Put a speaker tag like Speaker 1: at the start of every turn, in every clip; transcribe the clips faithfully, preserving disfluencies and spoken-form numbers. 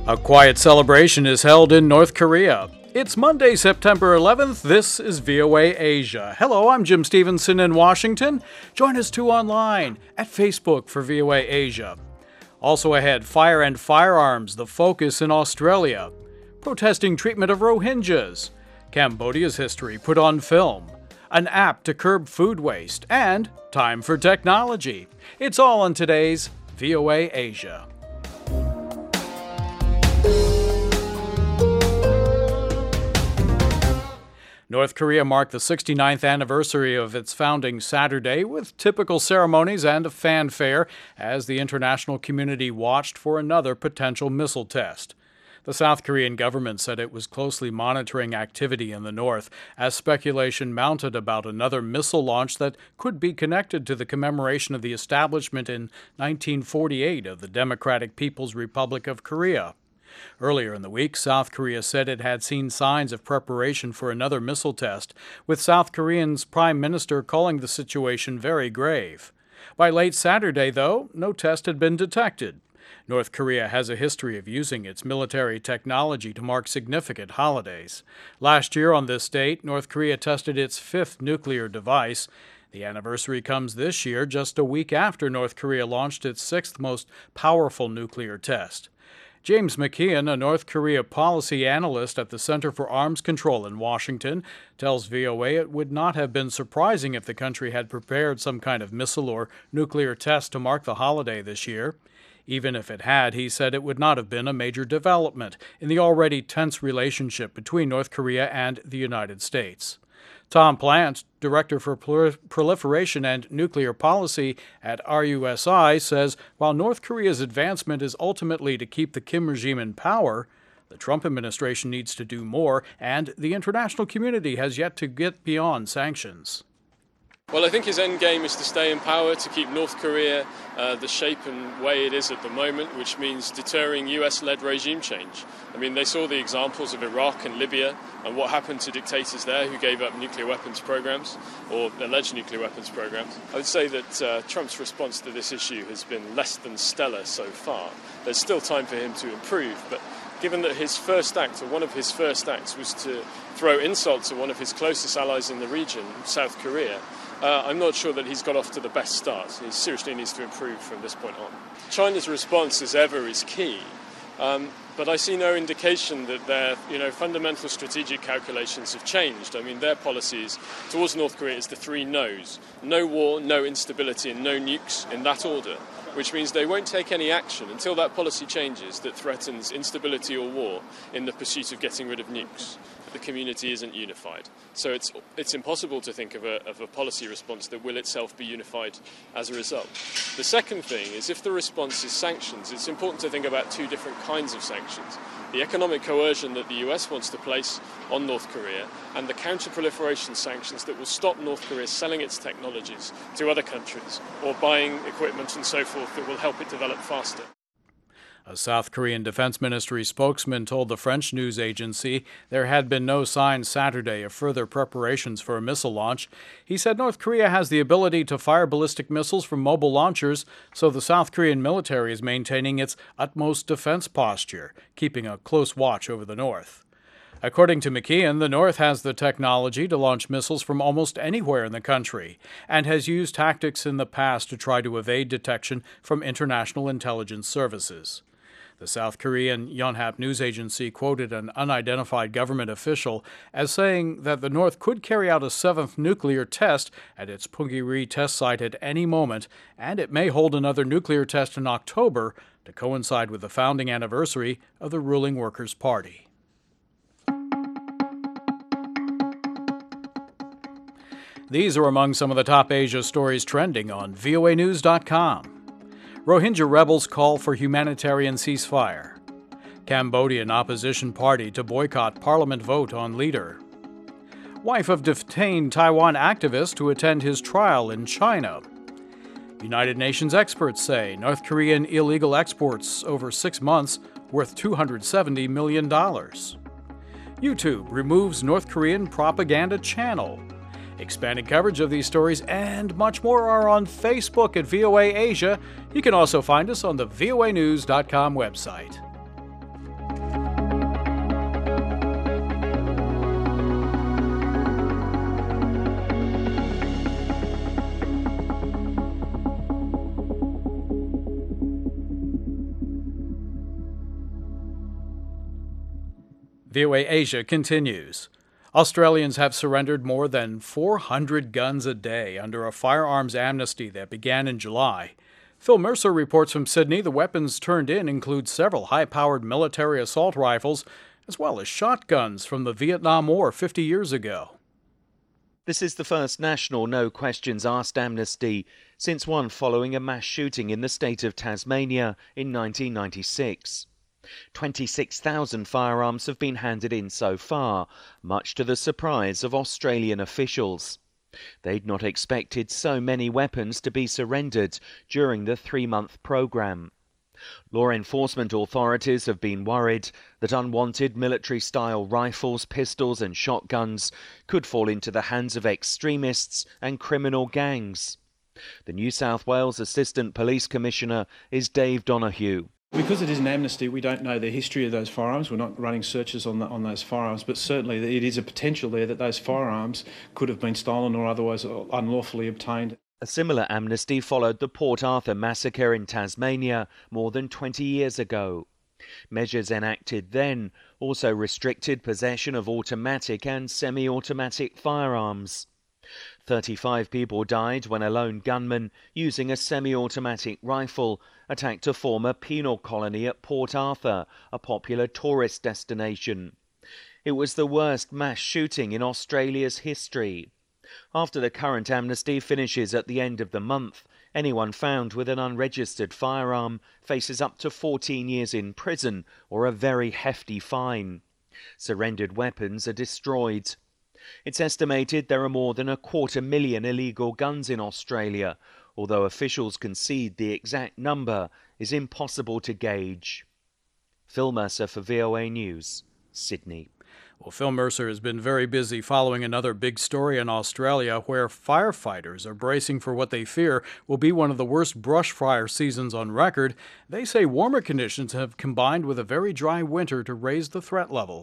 Speaker 1: A quiet celebration is held in North Korea. It's Monday, September eleventh. This is V O A Asia. Hello, I'm Jim Stevenson in Washington. Join us too online at Facebook for V O A Asia. Also ahead, fire and firearms, the focus in Australia. Protesting treatment of Rohingyas. Cambodia's history put on film. An app to curb food waste. And time for technology. It's all on today's V O A Asia. North Korea marked the sixty-ninth anniversary of its founding Saturday with typical ceremonies and a fanfare as the international community watched for another potential missile test. The South Korean government said it was closely monitoring activity in the north as speculation mounted about another missile launch that could be connected to the commemoration of the establishment in nineteen forty-eight of the Democratic People's Republic of Korea. Earlier in the week, South Korea said it had seen signs of preparation for another missile test, with South Korean's prime minister calling the situation very grave. By late Saturday, though, no test had been detected. North Korea has a history of using its military technology to mark significant holidays. Last year on this date, North Korea tested its fifth nuclear device. The anniversary comes this year, just a week after North Korea launched its sixth most powerful nuclear test. James McKeon, a North Korea policy analyst at the Center for Arms Control in Washington, tells V O A it would not have been surprising if the country had prepared some kind of missile or nuclear test to mark the holiday this year. Even if it had, he said it would not have been a major development in the already tense relationship between North Korea and the United States. Tom Plant, Director for Proliferation and Nuclear Policy at R U S I, says while North Korea's advancement is ultimately to keep the Kim regime in power, the Trump administration needs to do more, and the international community has yet to get beyond sanctions.
Speaker 2: Well, I think his end game is to stay in power, to keep North Korea uh, the shape and way it is at the moment, which means deterring U S-led regime change. I mean, they saw the examples of Iraq and Libya and what happened to dictators there who gave up nuclear weapons programs or alleged nuclear weapons programs. I would say that uh, Trump's response to this issue has been less than stellar so far. There's still time for him to improve, but given that his first act, or one of his first acts, was to throw insults at one of his closest allies in the region, South Korea, Uh, I'm not sure that he's got off to the best start. He seriously needs to improve from this point on. China's response, as ever, is key. Um, but I see no indication that their you know, fundamental strategic calculations have changed. I mean, their policies towards North Korea is the three no's. No war, no instability, and no nukes in that order, which means they won't take any action until that policy changes that threatens instability or war in the pursuit of getting rid of nukes. The community isn't unified. So it's it's impossible to think of a, of a policy response that will itself be unified as a result. The second thing is if the response is sanctions, it's important to think about two different kinds of sanctions. The economic coercion that the U S wants to place on North Korea and the counter-proliferation sanctions that will stop North Korea selling its technologies to other countries or buying equipment and so forth that will help it develop faster.
Speaker 1: A South Korean Defense Ministry spokesman told the French news agency there had been no signs Saturday of further preparations for a missile launch. He said North Korea has the ability to fire ballistic missiles from mobile launchers, so the South Korean military is maintaining its utmost defense posture, keeping a close watch over the North. According to McKeon, the North has the technology to launch missiles from almost anywhere in the country and has used tactics in the past to try to evade detection from international intelligence services. The South Korean Yonhap news agency quoted an unidentified government official as saying that the North could carry out a seventh nuclear test at its Punggye-ri test site at any moment, and it may hold another nuclear test in October to coincide with the founding anniversary of the ruling Workers' Party. These are among some of the top Asia stories trending on V O A news dot com. Rohingya rebels call for humanitarian ceasefire. Cambodian opposition party to boycott parliament vote on leader. Wife of detained Taiwan activist to attend his trial in China. United Nations experts say North Korean illegal exports over six months worth two hundred seventy million dollars. YouTube removes North Korean propaganda channel. Expanded coverage of these stories and much more are on Facebook at V O A Asia. You can also find us on the V O A news dot com website. V O A Asia continues. Australians have surrendered more than four hundred guns a day under a firearms amnesty that began in July. Phil Mercer reports from Sydney the weapons turned in include several high-powered military assault rifles, as well as shotguns from the Vietnam War fifty years ago.
Speaker 3: This is the first national no-questions-asked amnesty since one following a mass shooting in the state of Tasmania in nineteen ninety-six. twenty-six thousand firearms have been handed in so far, much to the surprise of Australian officials. They'd not expected so many weapons to be surrendered during the three-month program. Law enforcement authorities have been worried that unwanted military-style rifles, pistols and shotguns could fall into the hands of extremists and criminal gangs. The New South Wales Assistant Police Commissioner is Dave Donohue.
Speaker 4: Because it is an amnesty, we don't know the history of those firearms. We're not running searches on, the, on those firearms, but certainly it is a potential there that those firearms could have been stolen or otherwise unlawfully obtained.
Speaker 3: A similar amnesty followed the Port Arthur massacre in Tasmania more than twenty years ago. Measures enacted then also restricted possession of automatic and semi-automatic firearms. thirty-five people died when a lone gunman using a semi-automatic rifle attacked a former penal colony at Port Arthur, a popular tourist destination. It was the worst mass shooting in Australia's history. After the current amnesty finishes at the end of the month, anyone found with an unregistered firearm faces up to fourteen years in prison or a very hefty fine. Surrendered weapons are destroyed. It's estimated there are more than a quarter million illegal guns in Australia, although officials concede the exact number is impossible to gauge. Phil Mercer for V O A News, Sydney.
Speaker 1: Well, Phil Mercer has been very busy following another big story in Australia where firefighters are bracing for what they fear will be one of the worst brush fire seasons on record. They say warmer conditions have combined with a very dry winter to raise the threat level.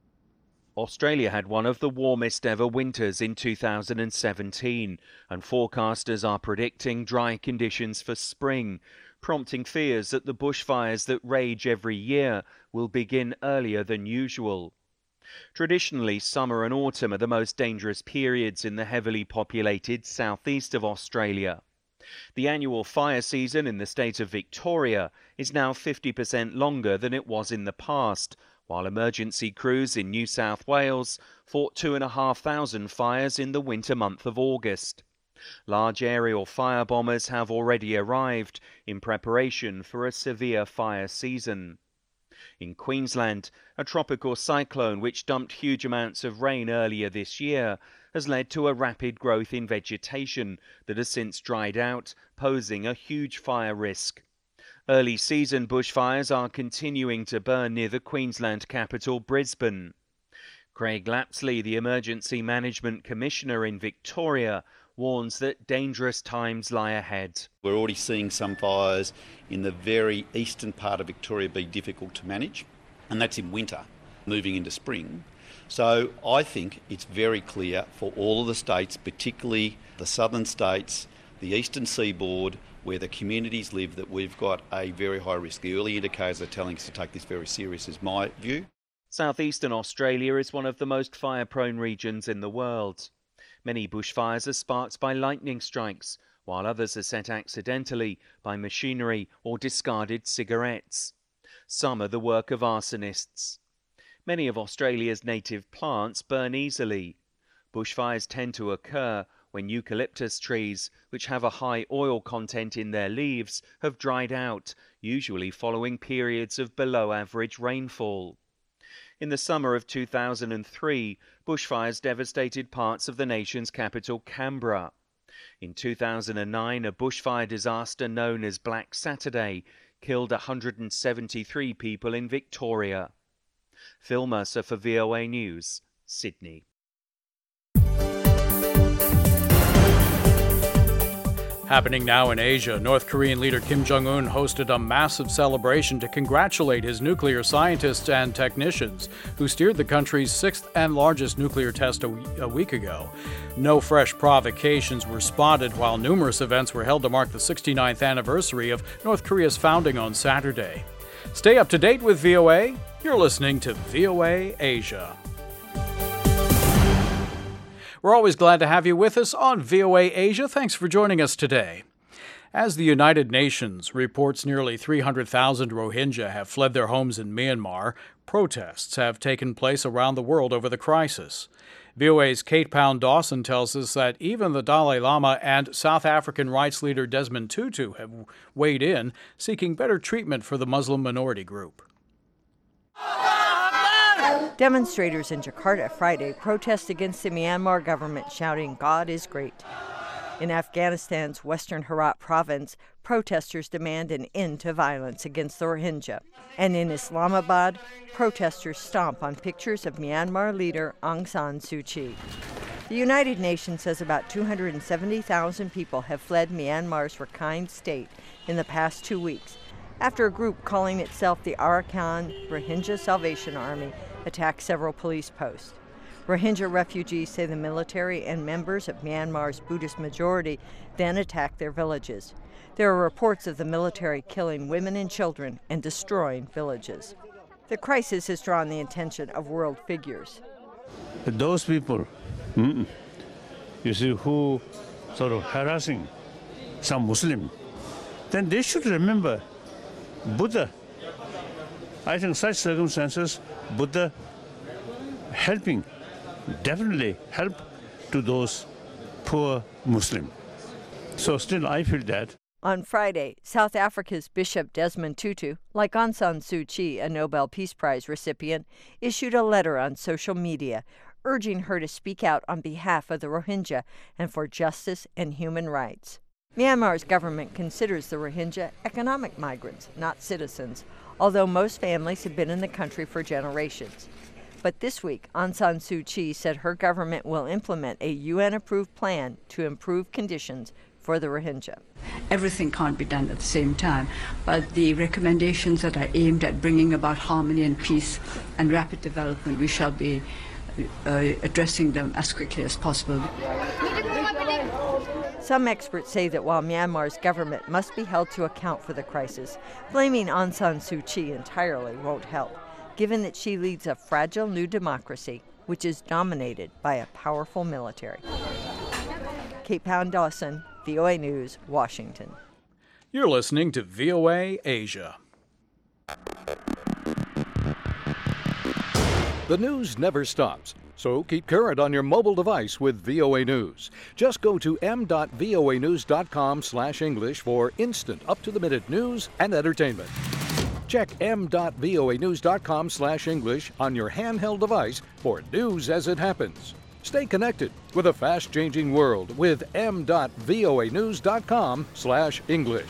Speaker 3: Australia had one of the warmest ever winters in two thousand seventeen, and forecasters are predicting dry conditions for spring, prompting fears that the bushfires that rage every year will begin earlier than usual. Traditionally, summer and autumn are the most dangerous periods in the heavily populated southeast of Australia. The annual fire season in the state of Victoria is now fifty percent longer than it was in the past, while emergency crews in New South Wales fought two and a half thousand fires in the winter month of August. Large aerial fire bombers have already arrived in preparation for a severe fire season. In Queensland, a tropical cyclone which dumped huge amounts of rain earlier this year has led to a rapid growth in vegetation that has since dried out, posing a huge fire risk. Early season bushfires are continuing to burn near the Queensland capital, Brisbane. Craig Lapsley, the Emergency Management Commissioner in Victoria, warns that dangerous times lie ahead.
Speaker 5: We're already seeing some fires in the very eastern part of Victoria be difficult to manage, and that's in winter, moving into spring. So I think it's very clear for all of the states, particularly the southern states, the eastern seaboard, where the communities live, that we've got a very high risk. The early indicators are telling us to take this very serious, is my view.
Speaker 3: Southeastern Australia is one of the most fire-prone regions in the world. Many bushfires are sparked by lightning strikes, while others are set accidentally by machinery or discarded cigarettes. Some are the work of arsonists. Many of Australia's native plants burn easily. Bushfires tend to occur when eucalyptus trees, which have a high oil content in their leaves, have dried out, usually following periods of below-average rainfall. In the summer of two thousand three, bushfires devastated parts of the nation's capital, Canberra. In two thousand nine, a bushfire disaster known as Black Saturday killed one hundred seventy-three people in Victoria. Phil Mercer for V O A News, Sydney.
Speaker 1: Happening now in Asia, North Korean leader Kim Jong-un hosted a massive celebration to congratulate his nuclear scientists and technicians who steered the country's sixth and largest nuclear test a, a week ago. No fresh provocations were spotted while numerous events were held to mark the sixty-ninth anniversary of North Korea's founding on Saturday. Stay up to date with V O A You're listening to V O A Asia. We're always glad to have you with us on V O A Asia. Thanks for joining us today. As the United Nations reports nearly three hundred thousand Rohingya have fled their homes in Myanmar, protests have taken place around the world over the crisis. V O A's Kate Pound-Dawson tells us that even the Dalai Lama and South African rights leader Desmond Tutu have weighed in, seeking better treatment for the Muslim minority group.
Speaker 6: Demonstrators in Jakarta Friday protest against the Myanmar government, shouting, "God is great." In Afghanistan's western Herat province, protesters demand an end to violence against the Rohingya. And in Islamabad, protesters stomp on pictures of Myanmar leader Aung San Suu Kyi. The United Nations says about two hundred seventy thousand people have fled Myanmar's Rakhine state in the past two weeks, after a group calling itself the Arakan Rohingya Salvation Army attacked several police posts. Rohingya refugees say the military and members of Myanmar's Buddhist majority then attacked their villages. There are reports of the military killing women and children and destroying villages. The crisis has drawn the attention of world figures.
Speaker 7: Those people, mm, you see, who sort of harassing some Muslim, then they should remember Buddha. I think such circumstances, Buddha helping, definitely help to those poor Muslims. So still I feel that.
Speaker 6: On Friday, South Africa's Bishop Desmond Tutu, like Aung San Suu Kyi, a Nobel Peace Prize recipient, issued a letter on social media urging her to speak out on behalf of the Rohingya and for justice and human rights. Myanmar's government considers the Rohingya economic migrants, not citizens, although most families have been in the country for generations. But this week, Aung San Suu Kyi said her government will implement a U N-approved plan to improve conditions for the Rohingya.
Speaker 8: Everything can't be done at the same time, but the recommendations that are aimed at bringing about harmony and peace and rapid development, we shall be uh, addressing them as quickly as possible.
Speaker 6: Some experts say that while Myanmar's government must be held to account for the crisis, blaming Aung San Suu Kyi entirely won't help, given that she leads a fragile new democracy which is dominated by a powerful military. Kate Pound-Dawson, V O A News, Washington.
Speaker 1: You're listening to V O A Asia.
Speaker 9: The news never stops, so keep current on your mobile device with V O A News. Just go to m dot voa news dot com slash English for instant up-to-the-minute news and entertainment. Check m dot voa news dot com slash English on your handheld device for news as it happens. Stay connected with a fast-changing world with m dot voa news dot com slash English.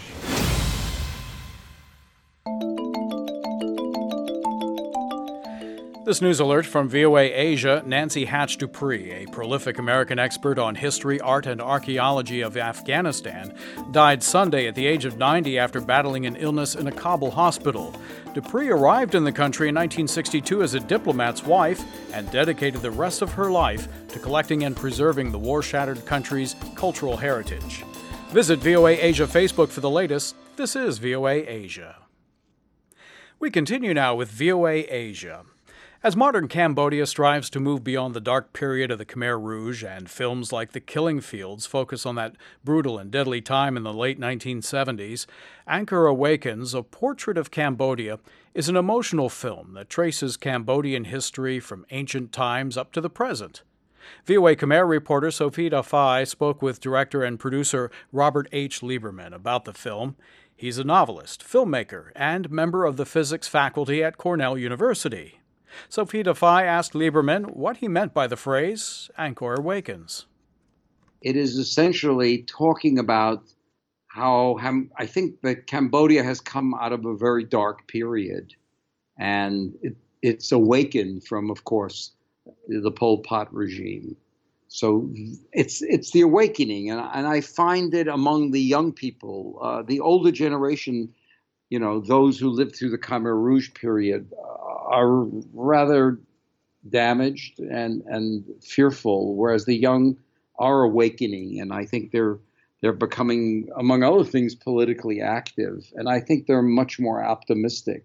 Speaker 1: This news alert from V O A Asia. Nancy Hatch Dupree, a prolific American expert on history, art, and archaeology of Afghanistan, died Sunday at the age of ninety after battling an illness in a Kabul hospital. Dupree arrived in the country in nineteen sixty-two as a diplomat's wife and dedicated the rest of her life to collecting and preserving the war-shattered country's cultural heritage. Visit V O A Asia Facebook for the latest. This is V O A Asia. We continue now with V O A Asia. As modern Cambodia strives to move beyond the dark period of the Khmer Rouge and films like The Killing Fields focus on that brutal and deadly time in the late nineteen seventies, Angkor Awakens, a portrait of Cambodia, is an emotional film that traces Cambodian history from ancient times up to the present. V O A Khmer reporter Sophie Dafai spoke with director and producer Robert H. Lieberman about the film. He's a novelist, filmmaker, and member of the physics faculty at Cornell University. Sophie Dafai asked Lieberman what he meant by the phrase, Angkor Awakens.
Speaker 10: It is essentially talking about how I think that Cambodia has come out of a very dark period, and it, it's awakened from, of course, the Pol Pot regime. So it's it's the awakening, and, and I find it among the young people, uh, the older generation, you know, those who lived through the Khmer Rouge period, uh, are rather damaged and, and fearful, whereas the young are awakening, and I think they're they're becoming, among other things, politically active, and I think they're much more optimistic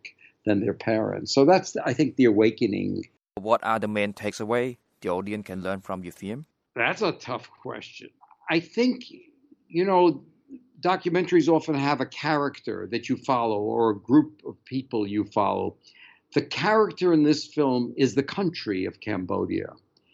Speaker 10: than their parents. So that's, I think, the awakening.
Speaker 11: What are the main takeaways the audience can learn from your film?
Speaker 10: That's a tough question. I think, you know, documentaries often have a character that you follow or a group of people you follow. The character in this film is the country of Cambodia.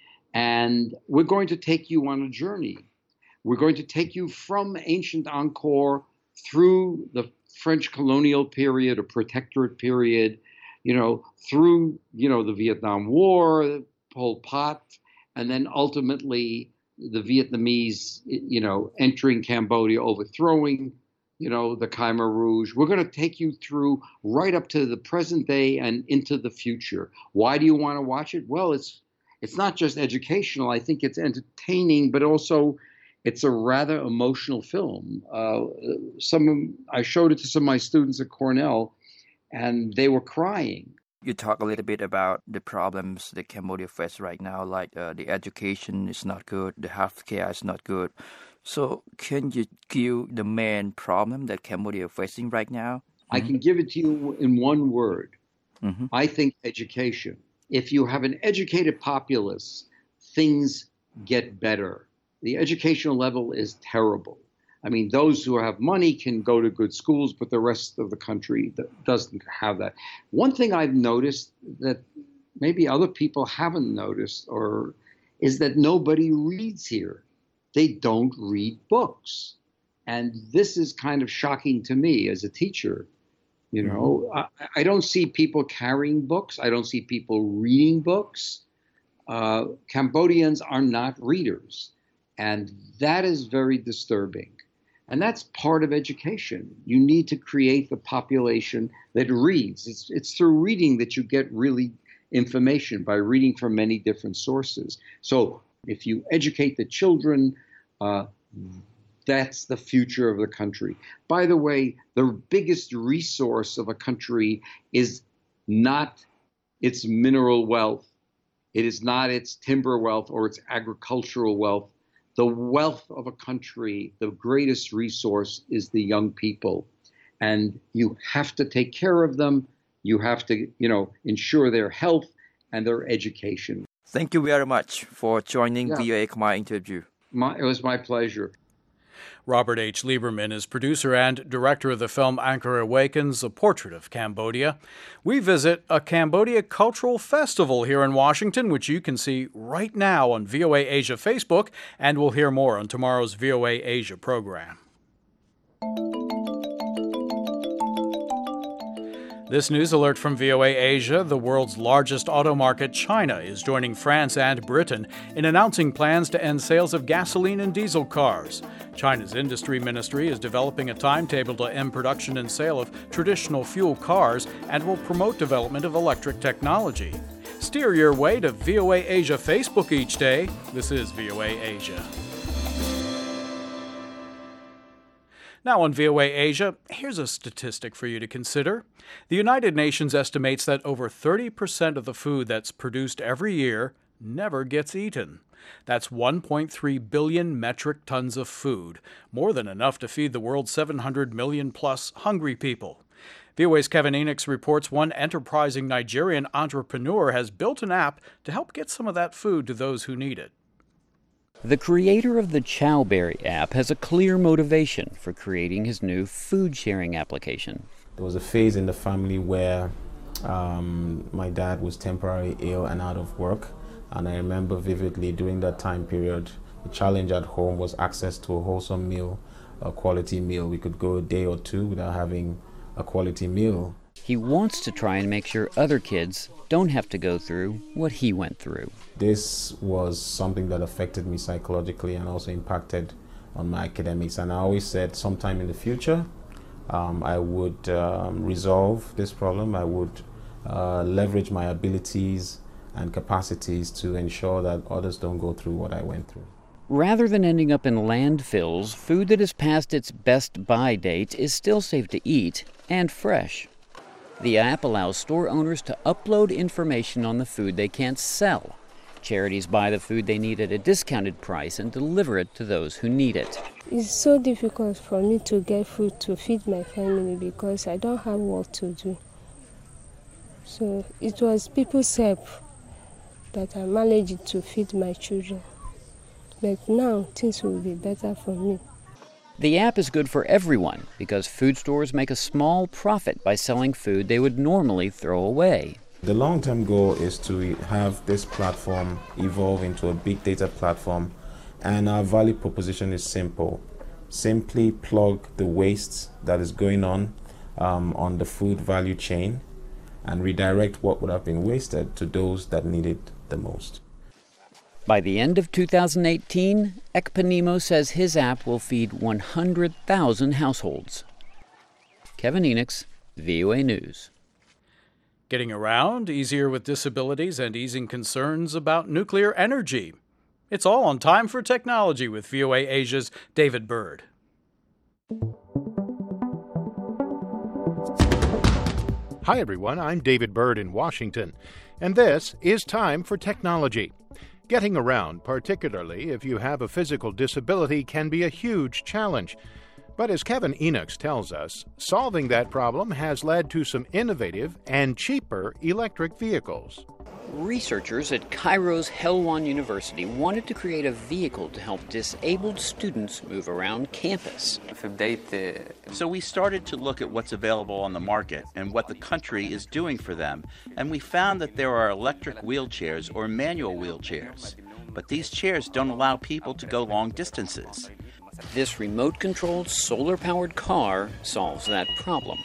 Speaker 10: And we're going to take you on a journey. We're going to take you from ancient Angkor through the French colonial period or protectorate period, you know, through, you know, the Vietnam War, Pol Pot, and then ultimately the Vietnamese, you know, entering Cambodia, overthrowing, you know, the Khmer Rouge. We're going to take you through right up to the present day and into the future. Why do you want to watch it? Well, it's it's not just educational. I think it's entertaining, but also it's a rather emotional film. Uh, some I showed it to some of my students at Cornell, and they were crying.
Speaker 11: You talk a little bit about the problems that Cambodia faces right now, like uh, the education is not good, the healthcare is not good. So can you give the main problem that Cambodia is facing right now?
Speaker 10: I can give it to you in one word. Mm-hmm. I think education. If you have an educated populace, things get better. The educational level is terrible. I mean, those who have money can go to good schools, but the rest of the country doesn't have that. One thing I've noticed that maybe other people haven't noticed or is that nobody reads here. They don't read books. And this is kind of shocking to me as a teacher. You know, I, I don't see people carrying books. I don't see people reading books. Uh, Cambodians are not readers. And that is very disturbing. And that's part of education. You need to create the population that reads. It's, it's through reading that you get really information, by reading from many different sources. So if you educate the children, uh, that's the future of the country. By the way, the biggest resource of a country is not its mineral wealth. It is not its timber wealth or its agricultural wealth. The wealth of a country, the greatest resource is the young people. And you have to take care of them. You have to, you know, ensure their health and their education.
Speaker 11: Thank you very much for joining
Speaker 10: yeah.
Speaker 11: V O A Khmer interview.
Speaker 10: My, it was my pleasure.
Speaker 1: Robert H. Lieberman is producer and director of the film Angkor Awakens, A Portrait of Cambodia. We visit a Cambodia cultural festival here in Washington, which you can see right now on V O A Asia Facebook, and we'll hear more on tomorrow's V O A Asia program. This news alert from V O A Asia: the world's largest auto market, China, is joining France and Britain in announcing plans to end sales of gasoline and diesel cars. China's industry ministry is developing a timetable to end production and sale of traditional fuel cars and will promote development of electric technology. Steer your way to V O A Asia Facebook each day. This is V O A Asia. Now on V O A Asia, here's a statistic for you to consider. The United Nations estimates that over thirty percent of the food that's produced every year never gets eaten. That's one point three billion metric tons of food, more than enough to feed the world's seven hundred million plus hungry people. V O A's Kevin Enix reports one enterprising Nigerian entrepreneur has built an app to help get some of that food to those who need it.
Speaker 12: The creator of the Chowberry app has a clear motivation for creating his new food-sharing application.
Speaker 13: There was a phase in the family where um, my dad was temporarily ill and out of work, and I remember vividly during that time period, the challenge at home was access to a wholesome meal, a quality meal. We could go a day or two without having a quality meal.
Speaker 12: He wants to try and make sure other kids don't have to go through what he went through.
Speaker 13: This was something that affected me psychologically and also impacted on my academics. And I always said sometime in the future, um, I would um, resolve this problem. I would uh, leverage my abilities and capacities to ensure that others don't go through what I went through.
Speaker 12: Rather than ending up in landfills, food that has passed its best buy date is still safe to eat and fresh. The app allows store owners to upload information on the food they can't sell. Charities buy the food they need at a discounted price and deliver it to those who need it.
Speaker 14: It's so difficult for me to get food to feed my family because I don't have work to do. So it was people's help that I managed to feed my children. But now things will be better for me.
Speaker 12: The app is good for everyone because food stores make a small profit by selling food they would normally throw away.
Speaker 13: The long-term goal is to have this platform evolve into a big data platform, and our value proposition is simple. Simply plug the waste that is going on um, on the food value chain and redirect what would have been wasted to those that need it the most.
Speaker 12: By the end of two thousand eighteen, Ekpanemo says his app will feed one hundred thousand households. Kevin Enochs, V O A News.
Speaker 1: Getting around, easier with disabilities, and easing concerns about nuclear energy. It's all on Time for Technology with V O A Asia's David Bird.
Speaker 15: Hi everyone, I'm David Bird in Washington, and this is Time for Technology. Getting around, particularly if you have a physical disability, can be a huge challenge. But as Kevin Enochs tells us, solving that problem has led to some innovative and cheaper electric vehicles.
Speaker 12: Researchers at Cairo's Helwan University wanted to create a vehicle to help disabled students move around campus.
Speaker 16: So we started to look at what's available on the market and what the country is doing for them, and we found that there are electric wheelchairs or manual wheelchairs. But these chairs don't allow people to go long distances.
Speaker 12: This remote-controlled, solar-powered car solves that problem.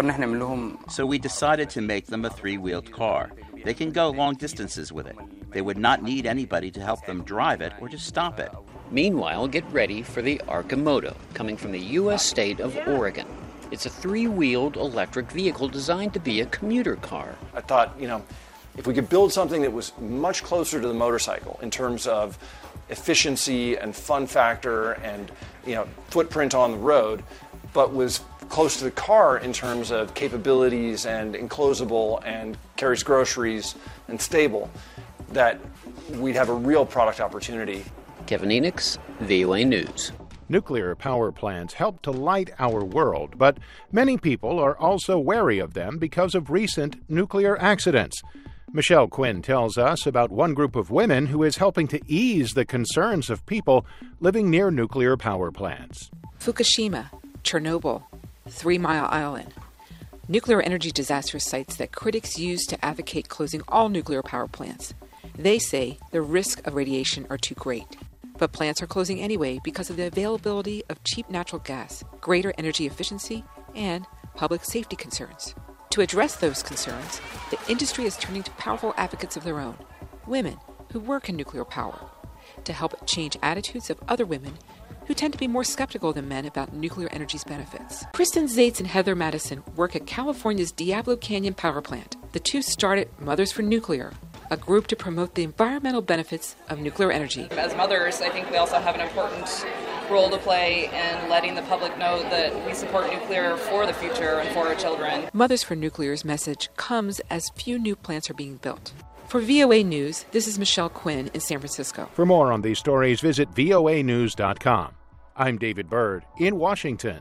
Speaker 16: So we decided to make them a three-wheeled car. They can go long distances with it. They would not need anybody to help them drive it or to stop it.
Speaker 12: Meanwhile, get ready for the Arcimoto, coming from the U S state of Oregon. It's a three-wheeled electric vehicle designed to be a commuter car.
Speaker 17: I thought, you know, if we could build something that was much closer to the motorcycle in terms of efficiency and fun factor and, you know, footprint on the road, but was close to the car in terms of capabilities and enclosable and carries groceries and stable, that we'd have a real product opportunity.
Speaker 12: Kevin Enochs, V O A News.
Speaker 15: Nuclear power plants help to light our world, but many people are also wary of them because of recent nuclear accidents. Michelle Quinn tells us about one group of women who is helping to ease the concerns of people living near nuclear power plants.
Speaker 18: Fukushima, Chernobyl, Three Mile Island. Nuclear energy disaster sites that critics use to advocate closing all nuclear power plants. They say the risk of radiation are too great. But plants are closing anyway because of the availability of cheap natural gas, greater energy efficiency, and public safety concerns. To address those concerns, the industry is turning to powerful advocates of their own, women who work in nuclear power, to help change attitudes of other women who tend to be more skeptical than men about nuclear energy's benefits. Kristen Zaitz and Heather Madison work at California's Diablo Canyon Power Plant. The two started Mothers for Nuclear, a group to promote the environmental benefits of nuclear energy.
Speaker 19: As mothers, I think we also have an important role to play in letting the public know that we support nuclear for the future and for our children.
Speaker 18: Mothers for Nuclear's message comes as few new plants are being built. For V O A News, this is Michelle Quinn in San Francisco.
Speaker 15: For more on these stories, visit V O A news dot com. I'm David Bird in Washington.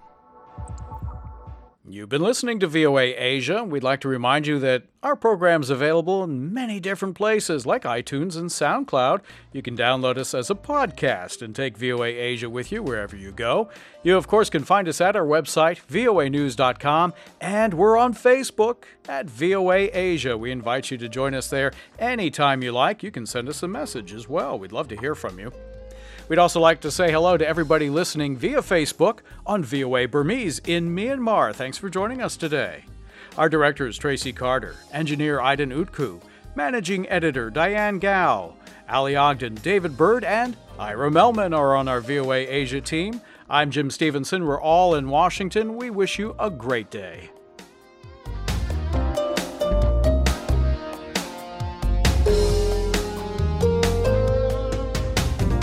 Speaker 1: You've been listening to V O A Asia. We'd like to remind you that our program's available in many different places, like iTunes and SoundCloud. You can download us as a podcast and take V O A Asia with you wherever you go. You, of course, can find us at our website, V O A news dot com, and we're on Facebook at V O A Asia. We invite you to join us there anytime you like. You can send us a message as well. We'd love to hear from you. We'd also like to say hello to everybody listening via Facebook on V O A Burmese in Myanmar. Thanks for joining us today. Our director is Tracy Carter, engineer Aiden Utku, managing editor Diane Gao, Ali Ogden, David Bird, and Ira Melman are on our V O A Asia team. I'm Jim Stevenson. We're all in Washington. We wish you a great day.